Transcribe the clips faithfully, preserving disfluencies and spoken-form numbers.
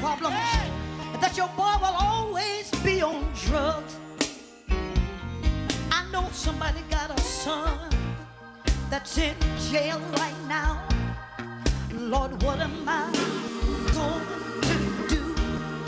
problems, that your boy will always be on drugs. I know somebody got a son that's in jail right now. Lord, what am I going to do?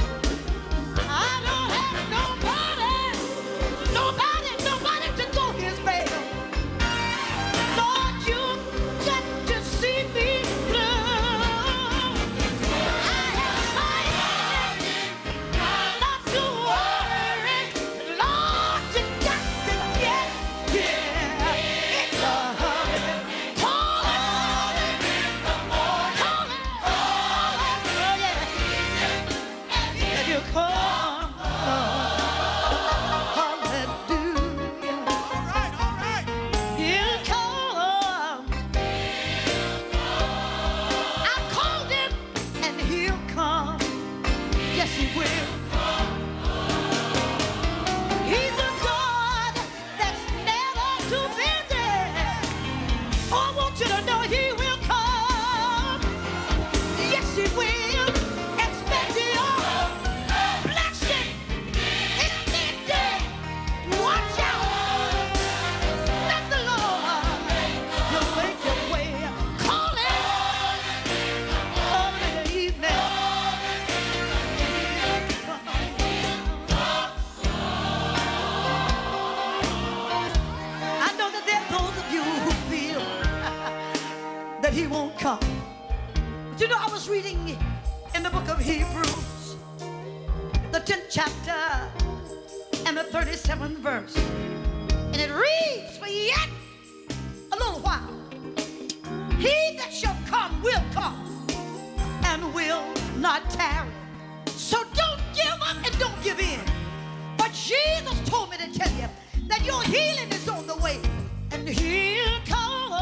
I don't have nobody, nobody, nobody to go his bail. Lord, you got to see me through. I have tried not to worry. Lord, you got to get here. It's a hurry. Call it, call it, oh yeah. And you come, hallelujah. All right, all right. He'll come. I called him and he'll come. Yes, he will. He's a God that's never too busy. Oh, I want you to know he will come. Yes, he will. Expect your blessing in this day. Watch out. Let the Lord he'll make your way. Call it. Call it in the evening. I know that there are those of you who feel that he won't come. But you know, I was reading in the book of Hebrews, the tenth chapter and the thirty-seventh verse. And it reads, for yet a little while, he that shall come will come and will not tarry. So don't give up and don't give in. But Jesus told me to tell you that your healing is on the way. And he'll come.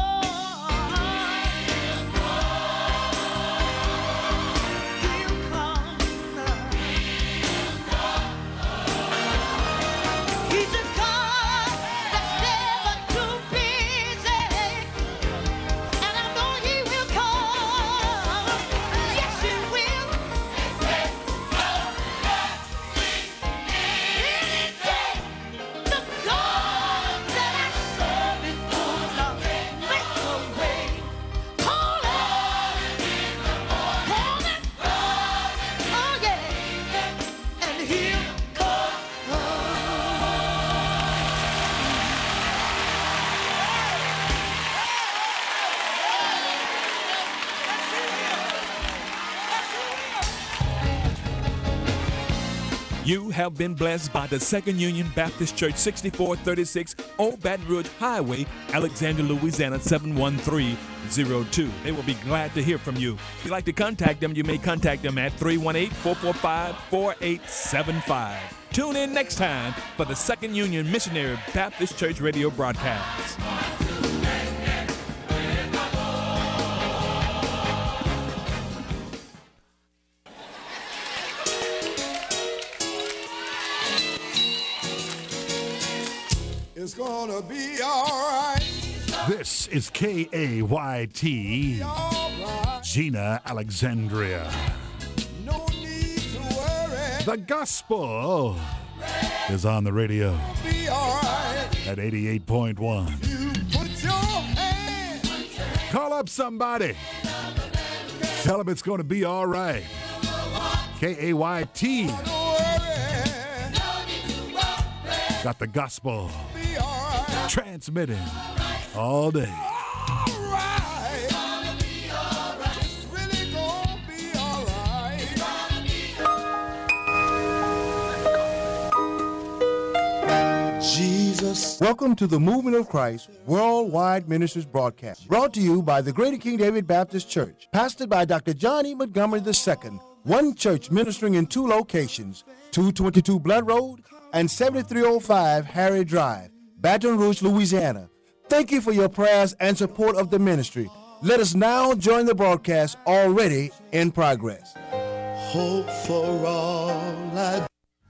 He'll come. He's a God that's never too busy. And I know he will come. Yes, he will. Any day, the God that I serve is gonna make a way. Call it, call it, oh yeah, and he'll come. You have been blessed by the Second Union Baptist Church, sixty-four thirty-six Old Baton Rouge Highway, Alexandria, Louisiana, seven one three zero two. They will be glad to hear from you. If you'd like to contact them, you may contact them at three one eight, four four five, four eight seven five. Tune in next time for the Second Union Missionary Baptist Church radio broadcast. It's gonna be all right. This is K A Y T, All right. Gina Alexandria. No need to worry. The gospel is on the radio Be all right. at eighty-eight point one. You put your hand. Call up somebody. Tell them it's going to be all right. K A Y T Don't worry. got the gospel Be all right. transmitting all day. All right. It's really gonna be all right. Jesus. Welcome to the Movement of Christ Worldwide Ministries broadcast, brought to you by the Greater King David Baptist Church, pastored by Doctor John E. Montgomery the Second, one church ministering in two locations, two twenty-two Blood Road and seventy-three oh five Harry Drive, Baton Rouge, Louisiana. Thank you for your prayers and support of the ministry. Let us now join the broadcast already in progress. Hope for all I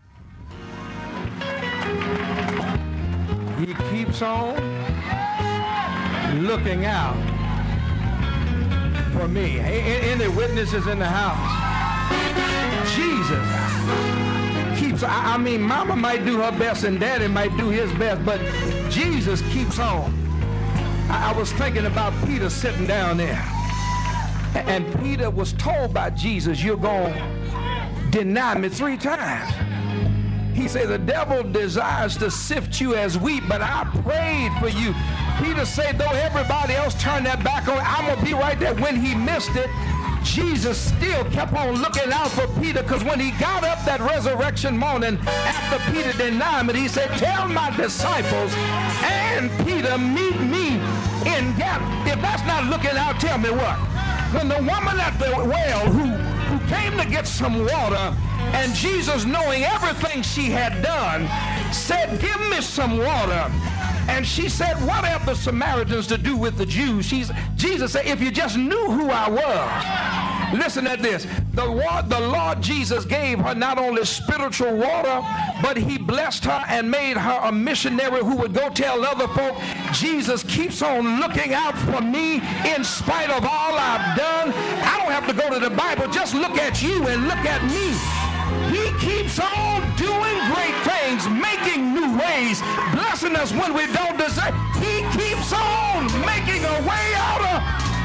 He keeps on looking out for me. A- a- Any witnesses in the house? Jesus keeps, I, I mean, mama might do her best and daddy might do his best, but Jesus keeps on. I, I was thinking about Peter sitting down there. And Peter was told by Jesus, you're going to deny me three times. He said, the devil desires to sift you as wheat, but I prayed for you. Peter said, though everybody else turned their back on it, I'm going to be right there. When he missed it, Jesus still kept on looking out for Peter, because when he got up that resurrection morning after Peter denied him, he said, tell my disciples and Peter meet me in Galilee. If that's not looking out, tell me what. When the woman at the well who, who came to get some water, and Jesus, knowing everything she had done, said, give me some water. And she said, what have the Samaritans to do with the Jews? She's, Jesus said, if you just knew who I was. Listen at this. The, the Lord Jesus gave her not only spiritual water, but he blessed her and made her a missionary who would go tell other folk, Jesus keeps on looking out for me in spite of all I've done. I don't have to go to the Bible. Just look at you and look at me. He keeps on doing great things, making new ways, blessing us when we don't deserve. He keeps on making a way out of.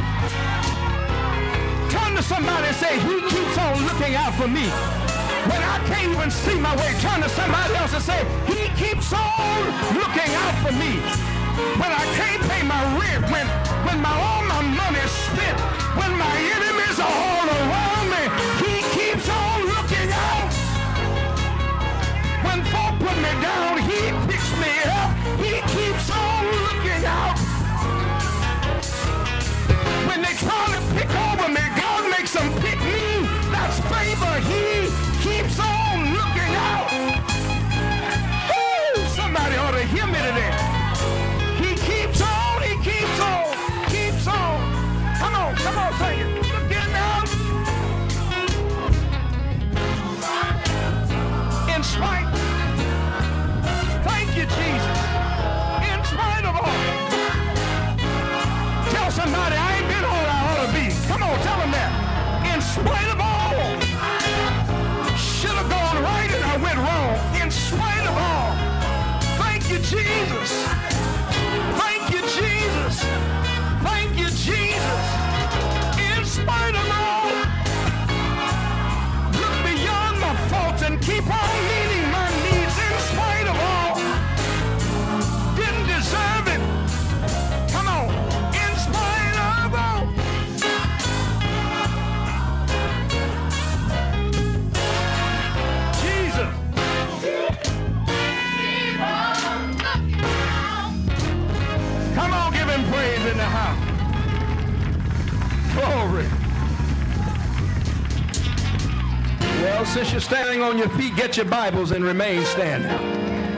Turn to somebody and say, he keeps on looking out for me. When I can't even see my way, turn to somebody else and say, he keeps on looking out for me. When I can't pay my rent, when, when my, all my money is spent, when my enemies are all around me, he keeps on looking out. When folk put me down, he picks me up. He keeps on looking out. When they try to pick over me, God makes them pick me. That's favor. He keeps on looking out. Woo! Somebody ought to hear me today. He keeps on. He keeps on. Keeps on. Come on. Come on. Sing it. Get down. In spite. Thank you, Jesus. In spite of all. Tell somebody I ain't been all I ought to be. Come on, tell them that. In spite of all. Should have gone right and I went wrong. In spite of all. Thank you, Jesus. Thank you, Jesus. Thank you, Jesus. In spite of all. Look beyond my faults and keep on meeting my needs. In spite of all. Didn't deserve it. Come on. In spite of all. Jesus. Come on, give him praise in the house. Glory. Well, since you're standing on your feet, get your Bibles and remain standing.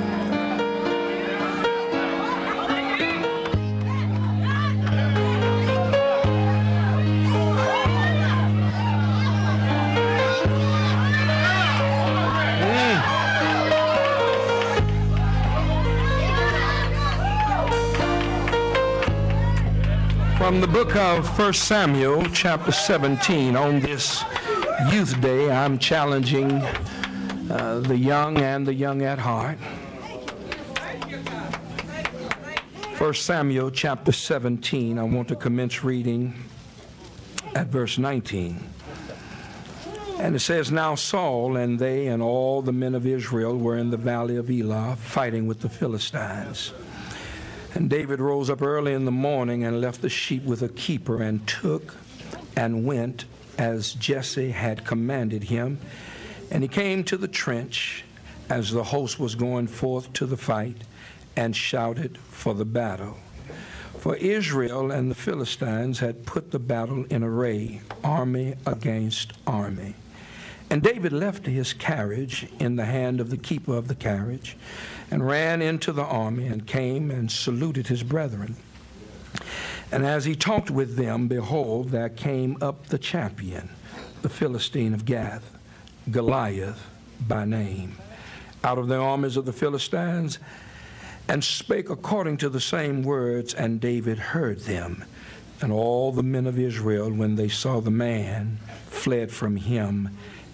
From the book of First Samuel, chapter seventeen, on this Youth Day, I'm challenging uh, the young and the young at heart. First Samuel, chapter seventeen, I want to commence reading at verse nineteen. And it says, now Saul and they and all the men of Israel were in the valley of Elah fighting with the Philistines. And David rose up early in the morning and left the sheep with a keeper and took and went as Jesse had commanded him. And he came to the trench as the host was going forth to the fight and shouted for the battle. For Israel and the Philistines had put the battle in array, army against army. And David left his carriage in the hand of the keeper of the carriage and ran into the army and came and saluted his brethren. And as he talked with them, behold, there came up the champion, the Philistine of Gath, Goliath by name, out of the armies of the Philistines, and spake according to the same words, and David heard them. And all the men of Israel, when they saw the man, fled from him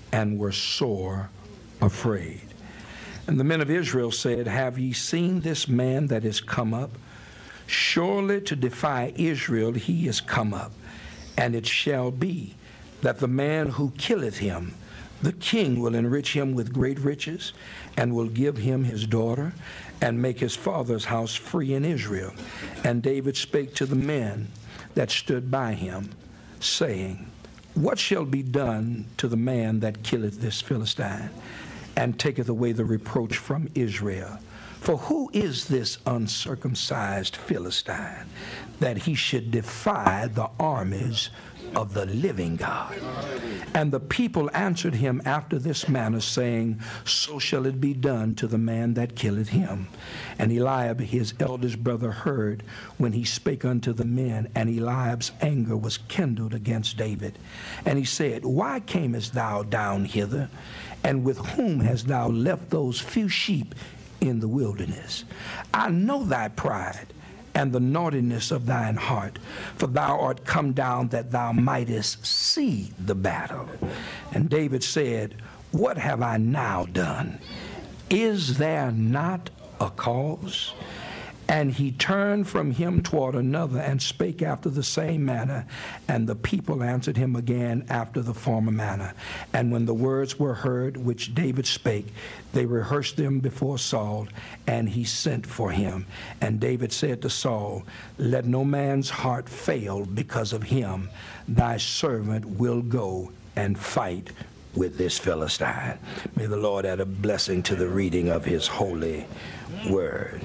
and were sore afraid. And the men of Israel said, have ye seen this man that is come up? Surely to defy Israel he is come up. And it shall be that the man who killeth him, the king will enrich him with great riches, and will give him his daughter, and make his father's house free in Israel. And David spake to the men that stood by him, saying, what shall be done to the man that killeth this Philistine, and taketh away the reproach from Israel? For who is this uncircumcised Philistine, that he should defy the armies of the living God? And the people answered him after this manner, saying, so shall it be done to the man that killeth him. And Eliab his eldest brother heard when he spake unto the men, and Eliab's anger was kindled against David. And he said, why camest thou down hither? And with whom hast thou left those few sheep in the wilderness? I know thy pride and the naughtiness of thine heart, for thou art come down that thou mightest see the battle. And David said, what have I now done? Is there not a cause? And he turned from him toward another, and spake after the same manner. And the people answered him again after the former manner. And when the words were heard which David spake, they rehearsed them before Saul, and he sent for him. And David said to Saul, let no man's heart fail because of him. Thy servant will go and fight with this Philistine. May the Lord add a blessing to the reading of his holy word.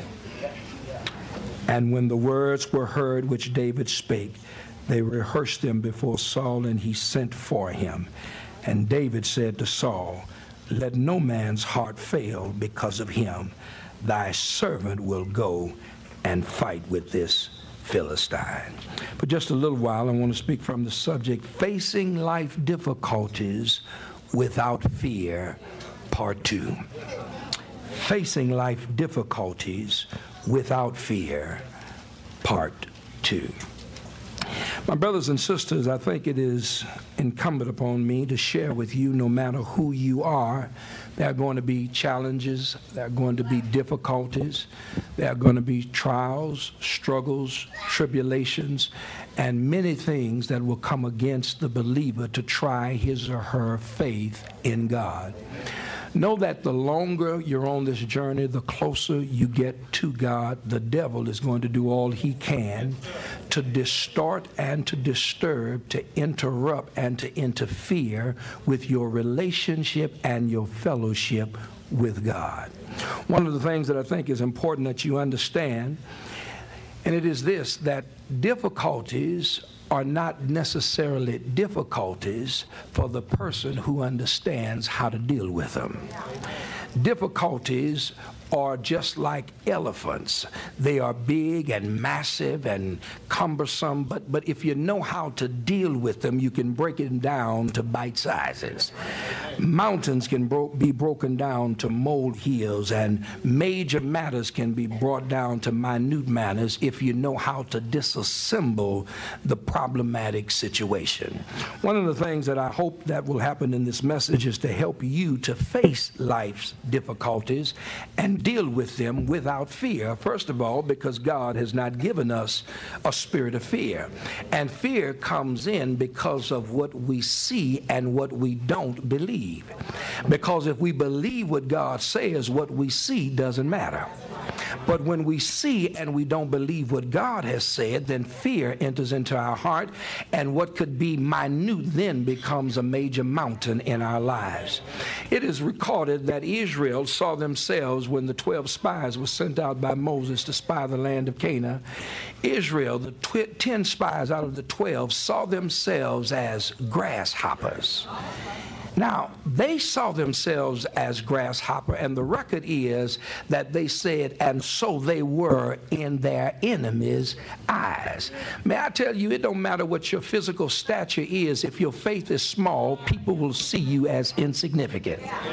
And when the words were heard which David spake, they rehearsed them before Saul, and he sent for him. And David said to Saul, let no man's heart fail because of him. Thy servant will go and fight with this Philistine. For just a little while, I want to speak from the subject, Facing Life Difficulties Without Fear, Part two. Facing Life Difficulties Without Fear, Part two. My brothers and sisters, I think it is incumbent upon me to share with you, no matter who you are, there are going to be challenges, there are going to be difficulties, there are going to be trials, struggles, tribulations, and many things that will come against the believer to try his or her faith in God. Know that the longer you're on this journey, the closer you get to God. The devil is going to do all he can to distort and to disturb, to interrupt and to interfere with your relationship and your fellowship with God. One of the things that I think is important that you understand, and it is this, that difficulties are not necessarily difficulties for the person who understands how to deal with them. Difficulties are just like elephants. They are big and massive and cumbersome, but, but if you know how to deal with them, you can break it down to bite sizes. Mountains can bro- be broken down to molehills, and major matters can be brought down to minute matters if you know how to disassemble the problematic situation. One of the things that I hope that will happen in this message is to help you to face life's difficulties and deal with them without fear. First of all, because God has not given us a spirit of fear. And fear comes in because of what we see and what we don't believe. Because if we believe what God says, what we see doesn't matter. But when we see and we don't believe what God has said, then fear enters into our heart, and what could be minute then becomes a major mountain in our lives. It is recorded that Israel saw themselves when the twelve spies were sent out by Moses to spy the land of Canaan. Israel, the tw- ten spies out of the twelve, saw themselves as grasshoppers. Now, they saw themselves as grasshopper, and the record is that they said, and so they were in their enemies' eyes. May I tell you, it don't matter what your physical stature is. If your faith is small, people will see you as insignificant.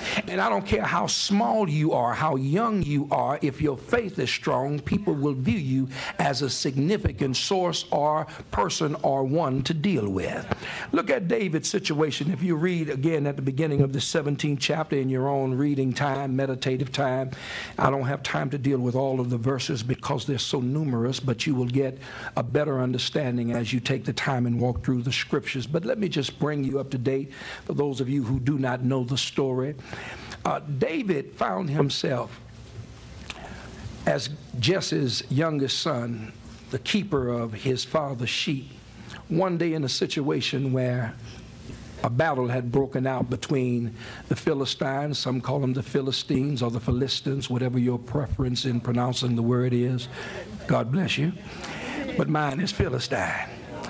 And I don't care how small you are, how young you are, if your faith is strong, people will view you as a significant source or person or one to deal with. Look at David's situation. If you read again at the beginning of the seventeenth chapter in your own reading time, meditative time, I don't have time to deal with all of the verses because they're so numerous, but you will get a better understanding as you take the time and walk through the scriptures. But let me just bring you up to date for those of you who do not know the story. Uh, David found himself as Jesse's youngest son, the keeper of his father's sheep, one day in a situation where a battle had broken out between the Philistines, some call them the Philistines or the Philistines, whatever your preference in pronouncing the word is. God bless you. But mine is Philistine.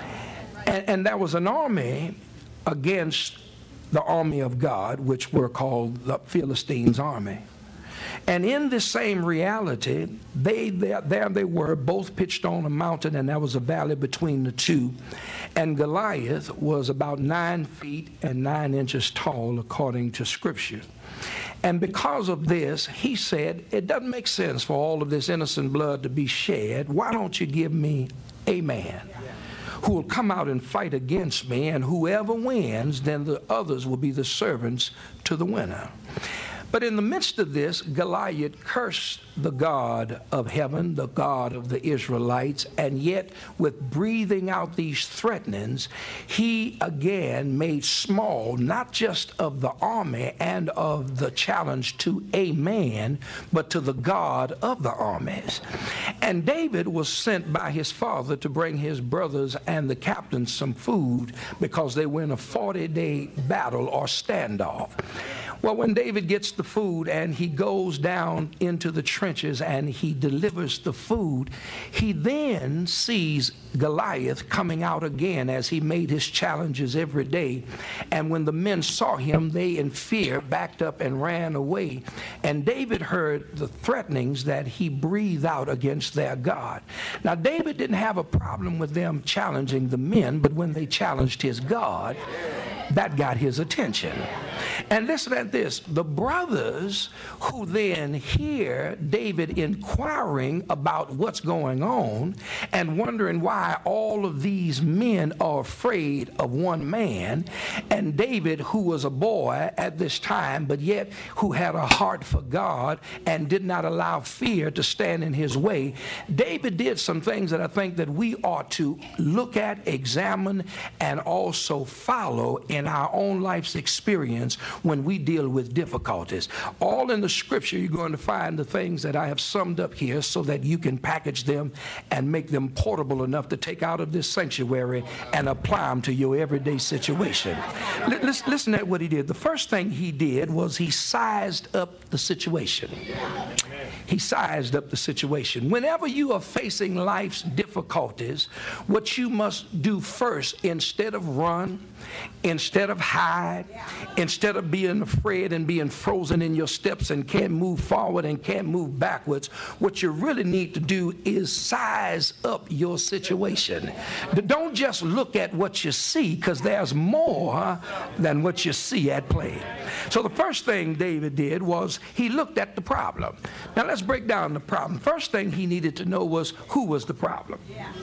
And, and there was an army against the army of God, which were called the Philistines' army. And in this same reality, they there, there they were, both pitched on a mountain, and there was a valley between the two. And Goliath was about nine feet and nine inches tall, according to Scripture. And because of this, he said, it doesn't make sense for all of this innocent blood to be shed. Why don't you give me a man who will come out and fight against me, and whoever wins, then the others will be the servants to the winner. But in the midst of this, Goliath cursed the God of heaven, the God of the Israelites, and yet with breathing out these threatenings, he again made small, not just of the army and of the challenge to a man, but to the God of the armies. And David was sent by his father to bring his brothers and the captain some food because they were in a forty-day battle or standoff. Well, when David gets the food and he goes down into the trenches and he delivers the food, he then sees Goliath coming out again as he made his challenges every day. And when the men saw him, they in fear backed up and ran away. And David heard the threatenings that he breathed out against their God. Now, David didn't have a problem with them challenging the men, but when they challenged his God, that got his attention. And listen at this. The brothers who then hear David inquiring about what's going on and wondering why all of these men are afraid of one man, and David, who was a boy at this time, but yet who had a heart for God and did not allow fear to stand in his way, David did some things that I think that we ought to look at, examine, and also follow in our own life's experience when we deal with difficulties. All in the scripture, you're going to find the things that I have summed up here so that you can package them and make them portable enough to take out of this sanctuary and apply them to your everyday situation. Listen, listen at what he did. The first thing he did was he sized up the situation. He sized up the situation. Whenever you are facing life's difficulties, what you must do first, instead of run, instead of hide, instead of being afraid and being frozen in your steps and can't move forward and can't move backwards, what you really need to do is size up your situation. Don't just look at what you see, because there's more than what you see at play. So the first thing David did was he looked at the problem. Now let's break down the problem. First thing he needed to know was who was the problem.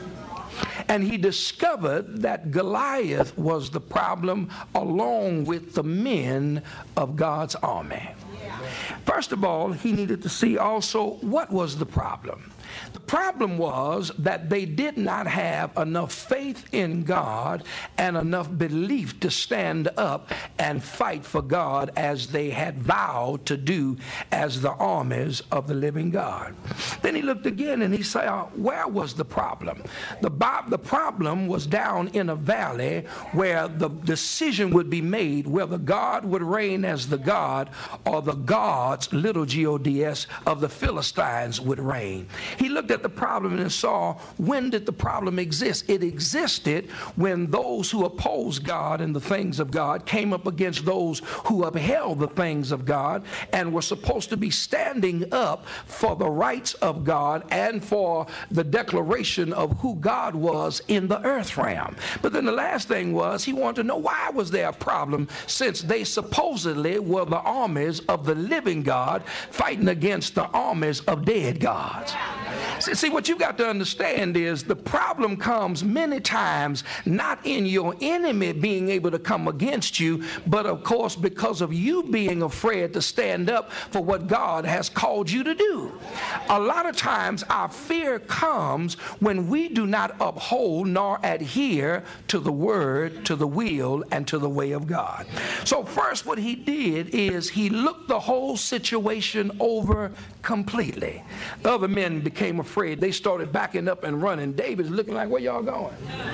And he discovered that Goliath was the problem along with the men of God's army. First of all, he needed to see also what was the problem. The problem was that they did not have enough faith in God and enough belief to stand up and fight for God as they had vowed to do as the armies of the living God. Then he looked again and he said, where was the problem? The, the problem was down in a valley where the decision would be made whether God would reign as the God or the gods, little G O D S, of the Philistines would reign. He looked at the problem and saw, when did the problem exist? It existed when those who opposed God and the things of God came up against those who upheld the things of God and were supposed to be standing up for the rights of God and for the declaration of who God was in the earth realm. But then the last thing was, he wanted to know, why was there a problem, since they supposedly were the armies of the living God fighting against the armies of dead gods. See, see, what you got to understand is the problem comes many times not in your enemy being able to come against you, but of course because of you being afraid to stand up for what God has called you to do. A lot of times our fear comes when we do not uphold nor adhere to the word, to the will, and to the way of God. So first what he did is he looked the whole situation over completely. The other men became afraid. They started backing up and running. David's looking like, where y'all going?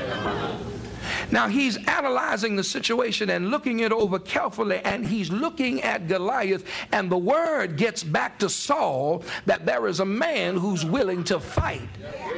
Now he's analyzing the situation and looking it over carefully, and he's looking at Goliath, and the word gets back to Saul that there is a man who's willing to fight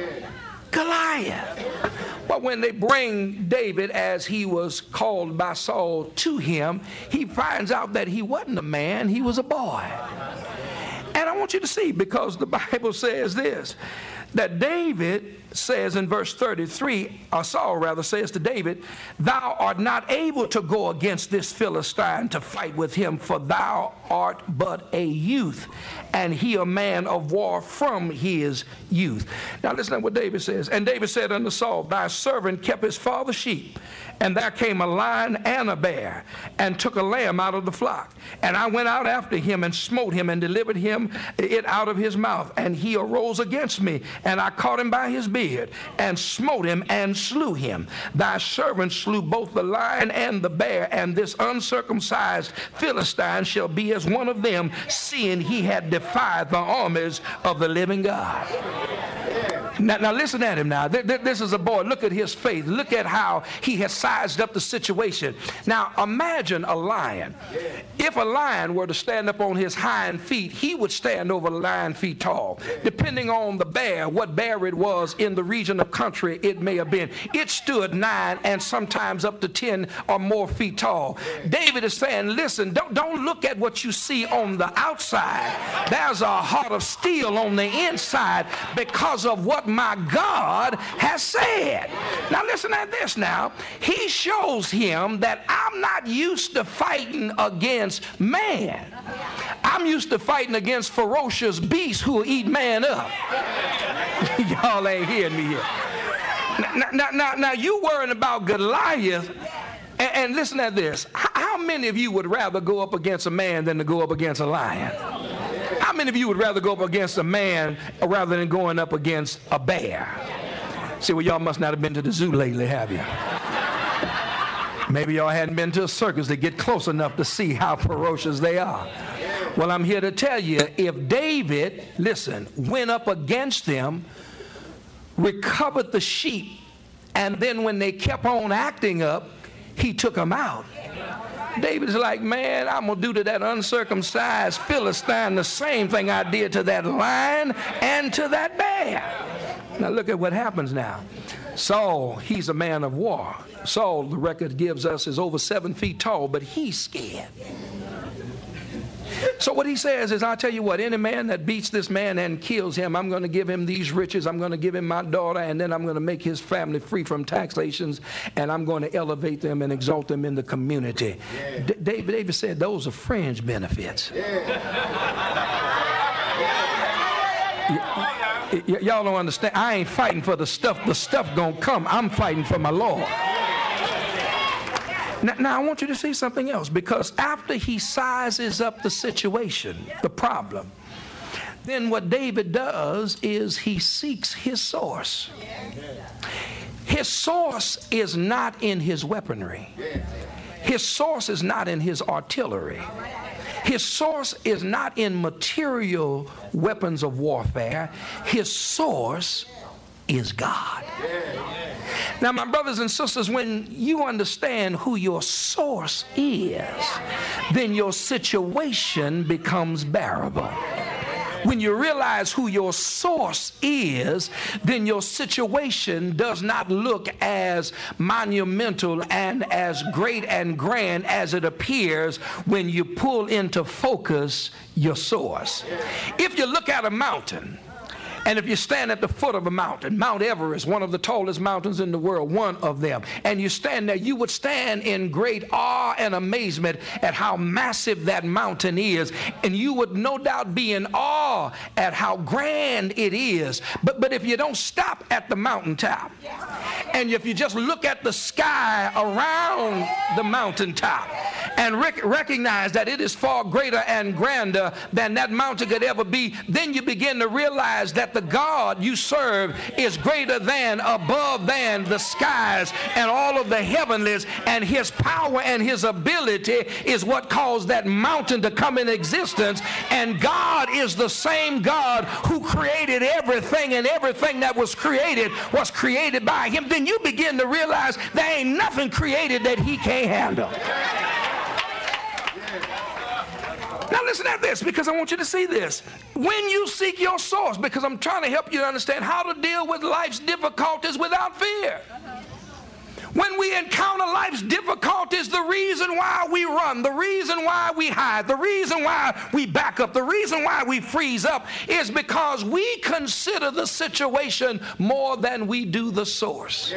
Goliath. But when they bring David, as he was called by Saul, to him, he finds out that he wasn't a man, he was a boy. And I want you to see, because the Bible says this, that David says in verse thirty-three, or Saul rather says to David, thou art not able to go against this Philistine to fight with him, for thou art but a youth, and he a man of war from his youth. Now listen to what David says. And David said unto Saul, thy servant kept his father's sheep, and there came a lion and a bear, and took a lamb out of the flock. And I went out after him, and smote him, and delivered him it out of his mouth. And he arose against me, and I caught him by his beard, and smote him, and slew him. Thy servant slew both the lion and the bear, and this uncircumcised Philistine shall be as one of them, seeing he had defied the armies of the living God. Now, now listen at him now. This is a boy. Look at his faith. Look at how he has sized up the situation. Now imagine a lion. If a lion were to stand up on his hind feet, he would stand over nine feet tall. Depending on the bear, what bear it was in the region of country it may have been, it stood nine and sometimes up to ten or more feet tall. David is saying, listen, don't, don't look at what you see on the outside. There's a heart of steel on the inside because of what my God has said. Now listen at this now. He shows him that I'm not used to fighting against man. I'm used to fighting against ferocious beasts who will eat man up. Y'all ain't hearing me here. Now, now, now, now you worrying about Goliath, and, and listen at this. How, how many of you would rather go up against a man than to go up against a lion? How many of you would rather go up against a man rather than going up against a bear? See, well, y'all must not have been to the zoo lately, have you? Maybe y'all hadn't been to a circus to get close enough to see how ferocious they are. Well, I'm here to tell you, if David, listen, went up against them, recovered the sheep, and then when they kept on acting up, he took them out. David's like, man, I'm going to do to that uncircumcised Philistine the same thing I did to that lion and to that bear. Now look at what happens now. Saul, he's a man of war. Saul, the record gives us, is over seven feet tall, but he's scared. So what he says is, I'll tell you what, any man that beats this man and kills him, I'm going to give him these riches, I'm going to give him my daughter, and then I'm going to make his family free from taxations, and I'm going to elevate them and exalt them in the community. Yeah. D- David, David said those are fringe benefits. Yeah. Y- y- y'all don't understand. I ain't fighting for the stuff. The stuff gonna come. I'm fighting for my Lord. Now, now I want you to see something else, because after he sizes up the situation, the problem, then what David does is he seeks his source. His source is not in his weaponry. His source is not in his artillery. His source is not in material weapons of warfare. His source is God. Now, my brothers and sisters, when you understand who your source is, then your situation becomes bearable. When you realize who your source is, then your situation does not look as monumental and as great and grand as it appears when you pull into focus your source. If you look at a mountain, and if you stand at the foot of a mountain, Mount Everest, one of the tallest mountains in the world, one of them, and you stand there, you would stand in great awe and amazement at how massive that mountain is. And you would no doubt be in awe at how grand it is. But, but if you don't stop at the mountaintop, and if you just look at the sky around the mountaintop, and rec- recognize that it is far greater and grander than that mountain could ever be, then you begin to realize that the God you serve is greater than, above than the skies and all of the heavenlies, and his power and his ability is what caused that mountain to come in existence. And God is the same God who created everything, and everything that was created was created by him. Then you begin to realize there ain't nothing created that he can't handle. Now listen at this, because I want you to see this. When you seek your source, because I'm trying to help you to understand how to deal with life's difficulties without fear. When we encounter life's difficulties, the reason why we run, the reason why we hide, the reason why we back up, the reason why we freeze up is because we consider the situation more than we do the source.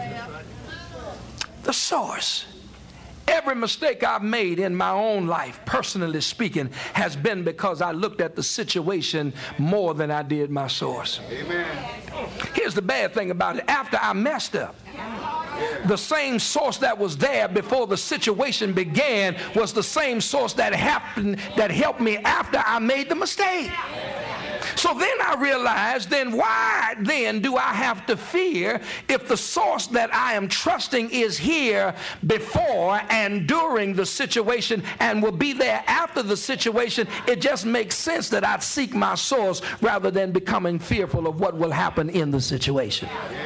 The source. Every mistake I've made in my own life, personally speaking, has been because I looked at the situation more than I did my source. Amen. Here's the bad thing about it. After I messed up, the same source that was there before the situation began was the same source that happened, that helped me after I made the mistake. So then I realized, then why then do I have to fear if the source that I am trusting is here before and during the situation and will be there after the situation? It just makes sense that I'd seek my source rather than becoming fearful of what will happen in the situation.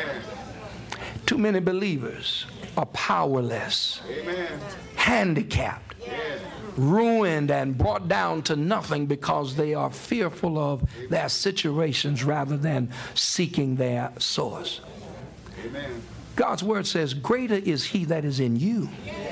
Too many believers are powerless, Amen. Handicapped, yes. Ruined and brought down to nothing because they are fearful of Amen. Their situations rather than seeking their source. Amen. God's word says, greater is he that is in you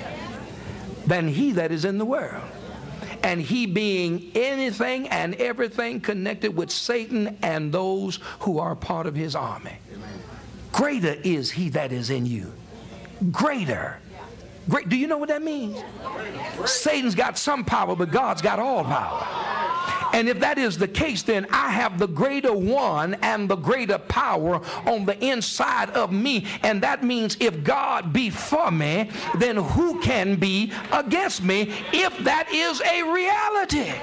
than he that is in the world. And he being anything and everything connected with Satan and those who are part of his army. Amen. Greater is he that is in you. Greater. Great. Do you know what that means? Satan's got some power, but God's got all power. And if that is the case, then I have the greater one and the greater power on the inside of me. And that means if God be for me, then who can be against me, if that is a reality?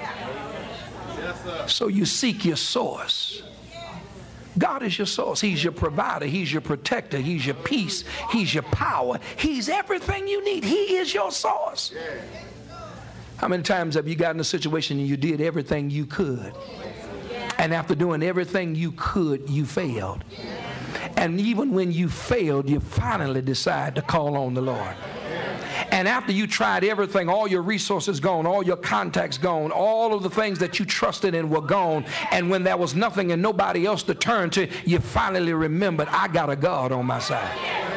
So you seek your source. God is your source. He's your provider. He's your protector. He's your peace. He's your power. He's everything you need. He is your source. How many times have you gotten in a situation and you did everything you could? And after doing everything you could, you failed. And even when you failed, you finally decide to call on the Lord. And after you tried everything, all your resources gone, all your contacts gone, all of the things that you trusted in were gone. And when there was nothing and nobody else to turn to, you finally remembered, I got a God on my side.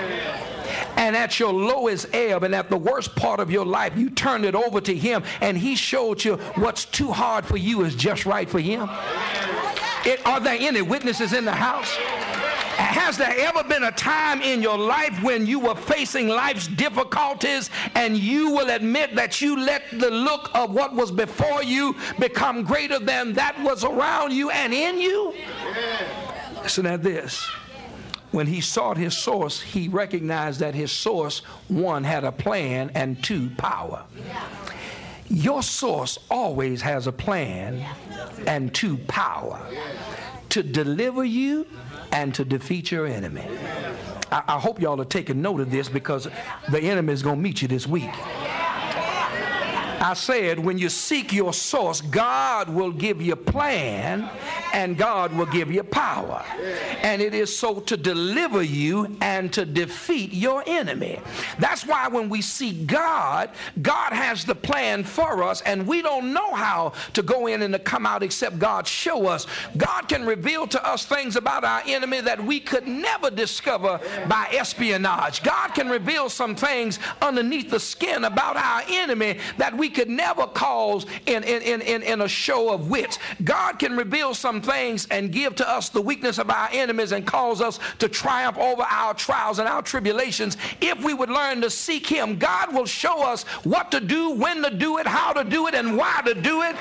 And at your lowest ebb and at the worst part of your life, you turned it over to him, and he showed you what's too hard for you is just right for him. It, are there any witnesses in the house? Has there ever been a time in your life when you were facing life's difficulties and you will admit that you let the look of what was before you become greater than that was around you and in you? Yeah. Listen at this. When he sought his source, he recognized that his source, one, had a plan, and two, power. Yeah. Your source always has a plan and two, power to deliver you and to defeat your enemy. I, I hope y'all are taking note of this, because the enemy is going to meet you this week. I said, when you seek your source, God will give you plan and God will give you power. And it is so to deliver you and to defeat your enemy. That's why when we seek God, God has the plan for us, and we don't know how to go in and to come out except God show us. God can reveal to us things about our enemy that we could never discover by espionage. God can reveal some things underneath the skin about our enemy that we could never cause in, in, in, in, in a show of wits. God can reveal some things and give to us the weakness of our enemies and cause us to triumph over our trials and our tribulations. If we would learn to seek him, God will show us what to do, when to do it, how to do it, and why to do it.